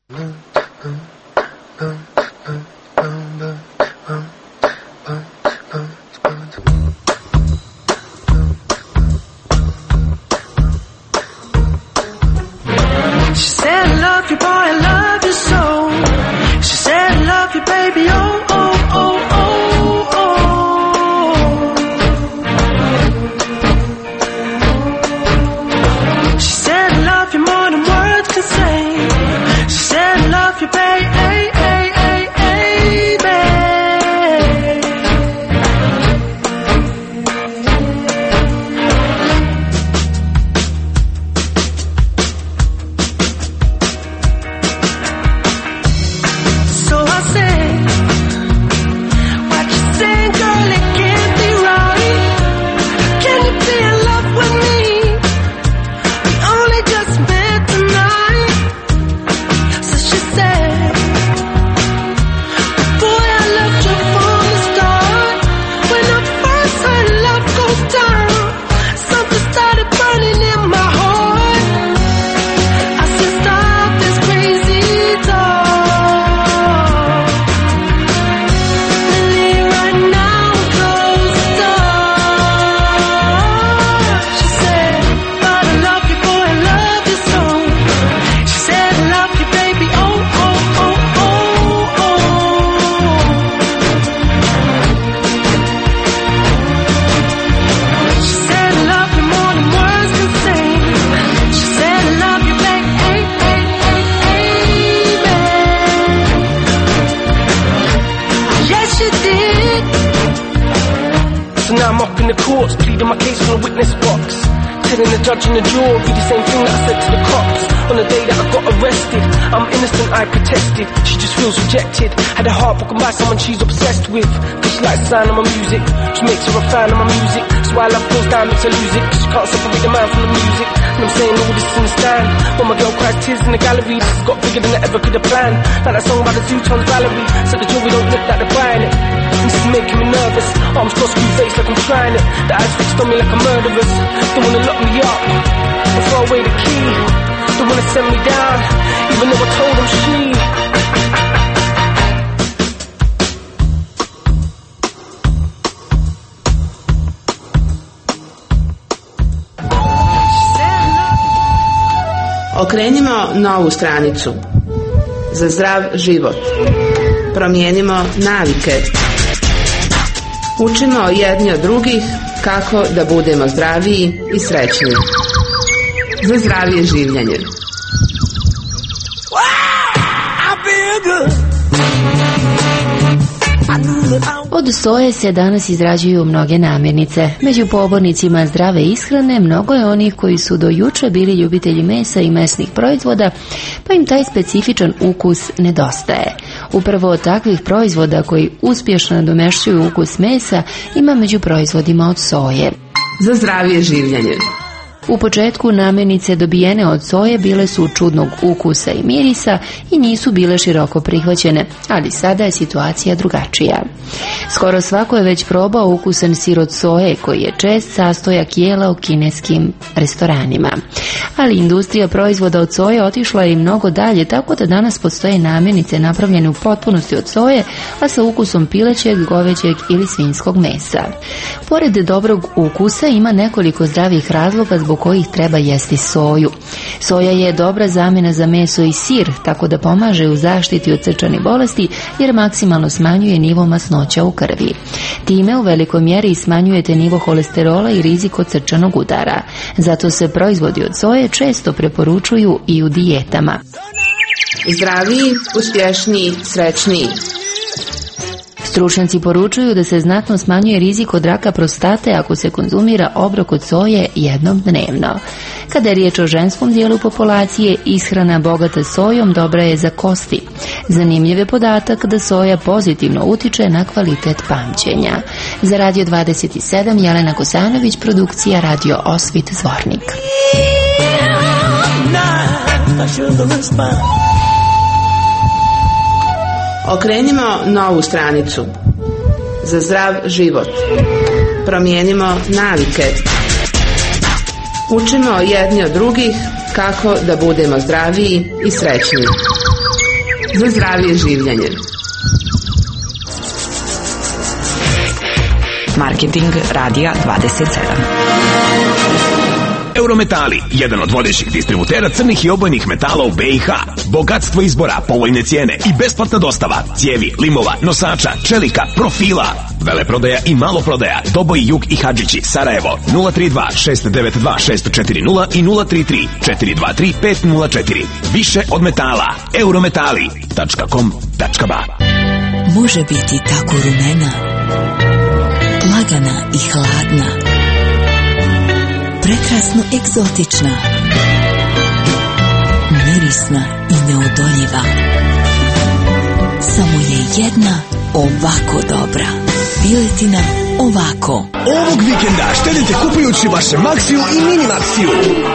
Judge in the jury, the same thing that I said to the cops on the day that I got arrested. I'm innocent, I protested. She just feels rejected. Had her heart broken by someone she's obsessed with. Cause she likes the sound of my music. She makes her a fan of my music. That's why love goes down, makes her lose it. Cause she can't separate the man from the music. And I'm saying all this in the stand. When my girl cries tears in the gallery, this has got bigger than I ever could have planned. Like that song by the Zootons Valerie. Said the jewelry don't look like they're buying it. And this is making me nervous. Arms crossed, screw face like I'm trying it. The eyes fixed on me like a murderer's. Don't wanna lock me up and throw away the key. Don't wanna send me down, even though I told them she. Okrenimo novu stranicu za zdrav život. Promijenimo navike. Učimo jedni od drugih kako da budemo zdraviji i srećniji. Za zdravije življenje. Od soje se danas izrađuju mnoge namirnice. Među pobornicima zdrave ishrane mnogo je onih koji su do juče bili ljubitelji mesa i mesnih proizvoda, pa im taj specifičan ukus nedostaje. Upravo od takvih proizvoda koji uspješno nadomješćuju ukus mesa ima među proizvodima od soje. Za zdravije življenje. U početku namirnice dobijene od soje bile su čudnog ukusa i mirisa i nisu bile široko prihvaćene, ali sada je situacija drugačija. Skoro svako je već probao ukusan sir od soje koji je čest sastojak jela u kineskim restoranima. Ali industrija proizvoda od soje otišla je i mnogo dalje, tako da danas postoje namirnice napravljene u potpunosti od soje, a sa ukusom pilećeg, goveđeg ili svinjskog mesa. Pored dobrog ukusa ima nekoliko zdravih razloga zbog zbog kojih treba jesti soju. Soja je dobra zamjena za meso i sir, tako da pomaže u zaštiti od srčanih bolesti jer maksimalno smanjuje nivo masnoća u krvi. Time u velikoj mjeri smanjujete nivo holesterola i rizik od srčanog udara. Zato se proizvodi od soje često preporučuju i u dijetama. Zdraviji, uspješniji, srećniji. Stručnjaci poručuju da se znatno smanjuje rizik od raka prostate ako se konzumira obrok od soje jednom dnevno. Kada je riječ o ženskom dijelu populacije, ishrana bogata sojom dobra je za kosti. Zanimljiv je podatak da soja pozitivno utiče na kvalitet pamćenja. Za Radio 27 Jelena Kosanović, produkcija Radio Osvit Zvornik. Okrenimo novu stranicu. Za zdrav život. Promijenimo navike. Učimo jedni od drugih kako da budemo zdraviji i srećniji. Za zdravije življenje. Marketing Radija 27. Eurometali, jedan od vodećih distributera crnih i obojnih metala u BiH. Bogatstvo izbora, povoljne cijene i besplatna dostava cijevi, limova, nosača, čelika, profila. Veleprodaja i maloprodaja, Doboj, Jug i Hadžići, Sarajevo, 032 692 640 i 033 423 504. Više od metala. Eurometali.com.ba. Može biti tako rumena, lagana i hladna, prekrasno egzotična, mirisna i neodoljiva. Samo je jedna ovako dobra. Piletina ovako. Ovog vikenda štedite kupujući vaše Maxiju i Mini Maxiju.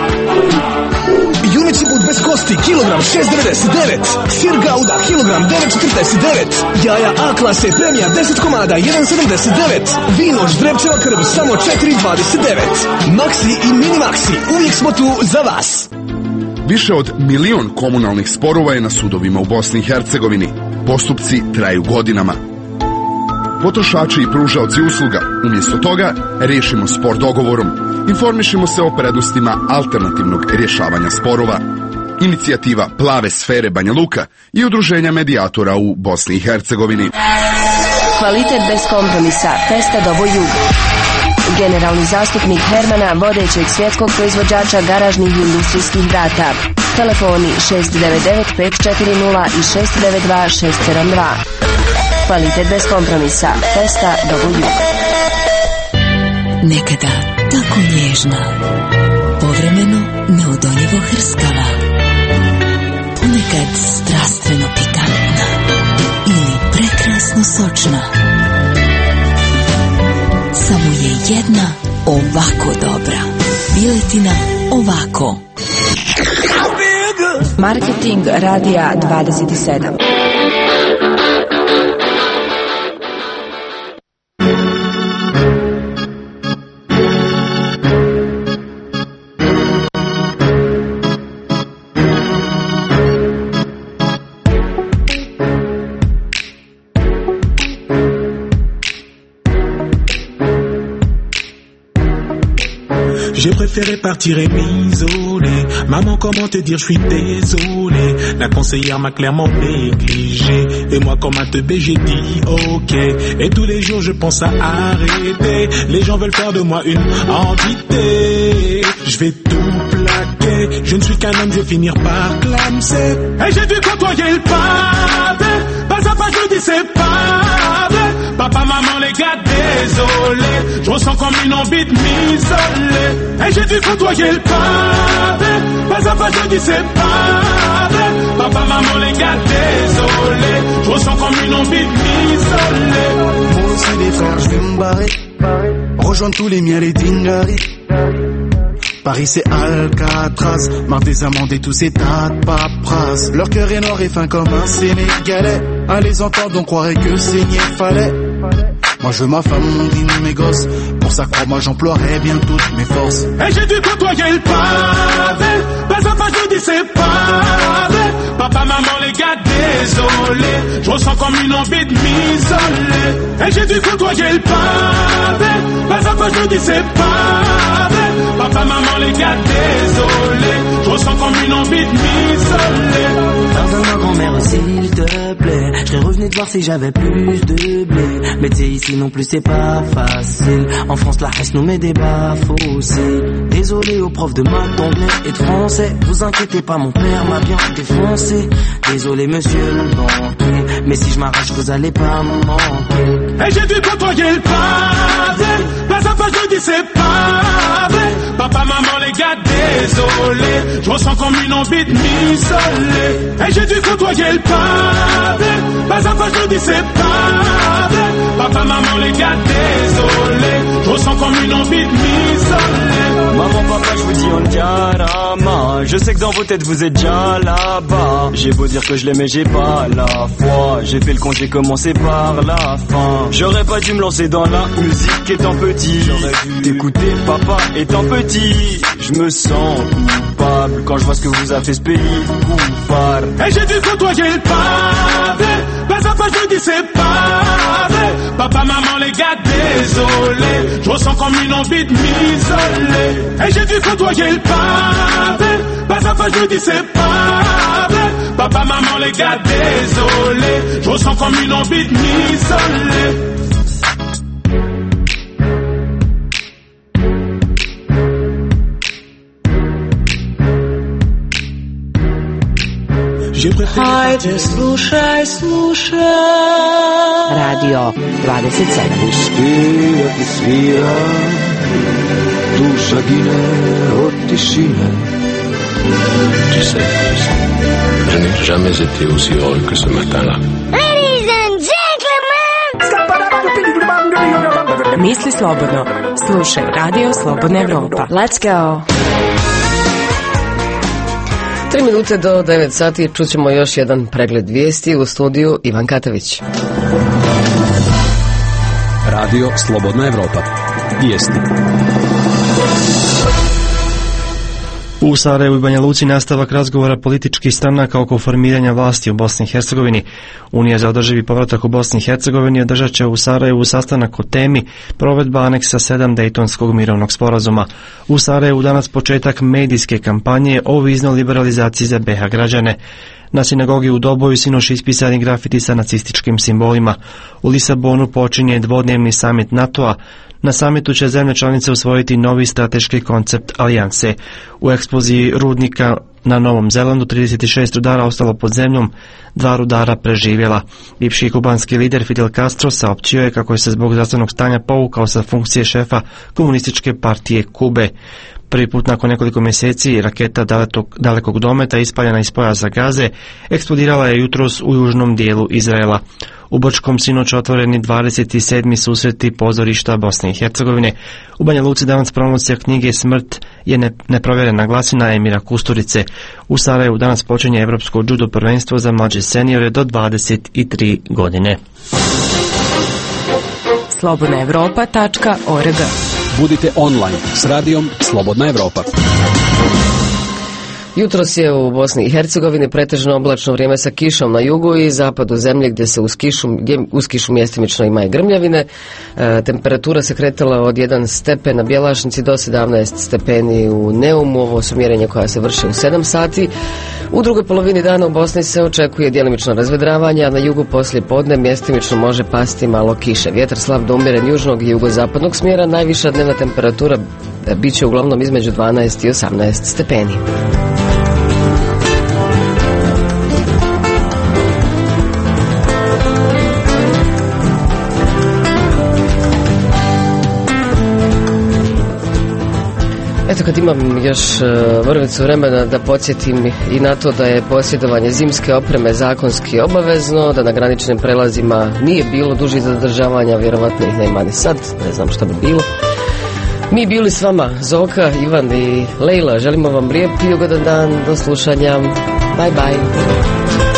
Juneći but bez kosti, kilogram 6,99. Sir Gouda, kilogram 9,49. Jaja A klase premija 10 komada 1,79. Vino Ždrebčeva krv samo 4,29. Maxi i Mini Maxi, uvijek smo tu za vas. Više od 1 milion komunalnih sporova je na sudovima u Bosni i Hercegovini. Postupci traju godinama. Potrošači i pružaoci usluga, umjesto toga, riješimo spor dogovorom. Informišimo se o prednostima alternativnog rješavanja sporova. Inicijativa Plave sfere Banja Luka i udruženja medijatora u Bosni i Hercegovini. Kvalitet bez kompromisa. Testa Doboj Jug. Generalni zastupnik Hermana, vodećeg svjetskog proizvođača garažnih i industrijskih vrata. Telefoni 699 540 i 692 672. Kvalitet bez kompromisa. Testa Doboj Jug. Nekada tako nježna, povremeno neodoljivo hrskava, ponekad strastveno pikantna ili prekrasno sočna. Samo je jedna ovako dobra. Piletina ovako. Marketing Radija 27. J'ai préféré partir et m'isoler. Maman, comment te dire, je suis désolé. La conseillère m'a clairement négligé. Et moi, comme un teubé, j'ai dit ok. Et tous les jours, je pense à arrêter. Les gens veulent faire de moi une entité. Je vais tout plaquer. Je ne suis qu'un homme, je vais finir par clamser. Et j'ai dû côtoyer le pavé. Pas à pas, je dis c'est pas vrai. Papa, maman, les gars, désolé. Je ressens comme une envie de m'isoler. Et j'ai dû côtoyer le pavé. Pas à pas, je dis c'est pas vrai. Papa, maman, les gars, désolé. Je ressens comme une envie de m'isoler. Moi aussi les frères, je vais me barrer. Rejoindre tous les miens, les dingaris. Paris c'est Alcatraz, marre des amendes et tous ces tas de paperasse. Leur cœur est noir et fin comme un Sénégalais. À les entendre on croirait que saigner fallait. Moi je veux ma femme, mon dîner, mes gosses. Pour ça crois-moi j'emploierai bien toutes mes forces. Et j'ai dû côtoyer le pavé. Pas à pas je dis c'est pas vrai. Papa, maman, les gars, désolé. Je ressens comme une envie de m'isoler. Et j'ai dû côtoyer le pavé. Pas à pas je dis c'est pas vrai. Papa, maman, les gars, désolé. Je ressens comme une envie de m'isoler. Pardonne-moi grand-mère s'il te plaît. Je serais revenu te voir si j'avais plus de blé. Mais tu sais ici non plus c'est pas facile. En France la haine nous met des bas-fossés. Désolé aux profs de maths, d'anglais et de français. Vous inquiétez pas, mon père m'a bien défoncé. Désolé monsieur le banquier, mais si je m'arrache vous allez pas me manquer. Et j'ai dû côtoyer le pavé. Pas à pas je dis c'est pas vrai. Papa, maman, les gars, désolé. Je ressens comme une envie de m'isoler. Et j'ai dû côtoyer le pavé. Pas à pas je dis c'est pas vrai. Papa, maman, les gars, désolé. Je ressens comme une envie de m'isoler. Maman, papa, je vous dis on diarama. Je sais que dans vos têtes vous êtes déjà là-bas. J'ai beau dire que je l'aime mais j'ai pas la foi. J'ai fait le con, j'ai commencé par la fin. J'aurais pas dû me lancer dans la musique étant petit. J'aurais dû t'écouter papa étant petit. Je me sens coupable quand je vois ce que vous a fait ce pays coupable. Et j'ai dû côtoyer le pavé. Pas à pas je dis c'est pas vrai. Papa, maman, les gars, désolé. Je ressens comme une envie de m'isoler. Et j'ai dû côtoyer le pavé. Pas à pas je dis c'est pas vrai. Papa, maman, les gars, désolé. Je ressens comme une envie de m'isoler. Hajde, slušaj, slušaj. Radio 27. Uspija ti svira, duša gine od tišine. Tu sais, je n'ai jamais été aussi heureux que ce matin-là. Ladies and gentlemen! Misli slobodno. Slušaj Radio Slobodna Evropa. Let's go. 3 minute do 9 sati čućemo još jedan pregled vijesti u studiju Ivan Katavić. Radio Slobodna Evropa. Vijesti. U Sarajevu i Banja Luci nastavak razgovora političkih stranaka oko formiranja vlasti u Bosni i Hercegovini. Unija za održivi povratak u Bosni i Hercegovini održat će u Sarajevu sastanak o temi provedba aneksa 7 Dejtonskog mirovnog sporazuma. U Sarajevu danas početak medijske kampanje o viznoj liberalizaciji za BiH građane. Na sinagogi u Doboju sinoć ispisani grafiti sa nacističkim simbolima. U Lisabonu počinje dvodnevni samit NATO-a. Na samitu će zemlje članice usvojiti novi strateški koncept alijanse. U eksploziji rudnika na Novom Zelandu 36 rudara ostalo pod zemljom, 2 rudara preživjela. Bivši kubanski lider Fidel Castro saopćio je kako je se zbog zdravstvenog stanja povukao sa funkcije šefa komunističke partije Kube. Prvi put nakon nekoliko mjeseci raketa dalekog dometa ispaljena iz pojasa Gaze eksplodirala je jutros u južnom dijelu Izraela. U Brčkom sinoć otvoreni 27. susreti pozorišta Bosne i Hercegovine. U Banja Luci danas promocija knjige Smrt je neprovjerena glasina Emira Kusturice. U Sarajevu danas počinje Evropsko judo prvenstvo za mlađe seniore do 23 godine. slobodnaevropa.org. Budite online s radijom Slobodna Evropa. Jutros je u Bosni i Hercegovini pretežno oblačno vrijeme sa kišom na jugu i zapadu zemlje gdje se uz kišu mjestimično ima i grmljavine. Temperatura se kretala od 1 stepen na Bjelašnici do 17 stepeni u Neumu. Ovo su mjerenja koja se vrše u 7 sati. U drugoj polovini dana u Bosni se očekuje djelimično razvedravanje, a na jugu poslije podne mjestimično može pasti malo kiše. Vjetar slab do umjeren južnog i jugozapadnog smjera. Najviša dnevna temperatura bit će uglavnom između 12 i 18 stepeni. Eto, kad imam još vrvicu vremena da podsjetim i na to da je posjedovanje zimske opreme zakonski obavezno, da na graničnim prelazima nije bilo dužih zadržavanja, vjerovatno ih nema ni sad, ne znam šta bi bilo. Mi bili s vama Zoka, Ivan i Lejla, želimo vam lijep i ugodan dan, do slušanja, bye bye.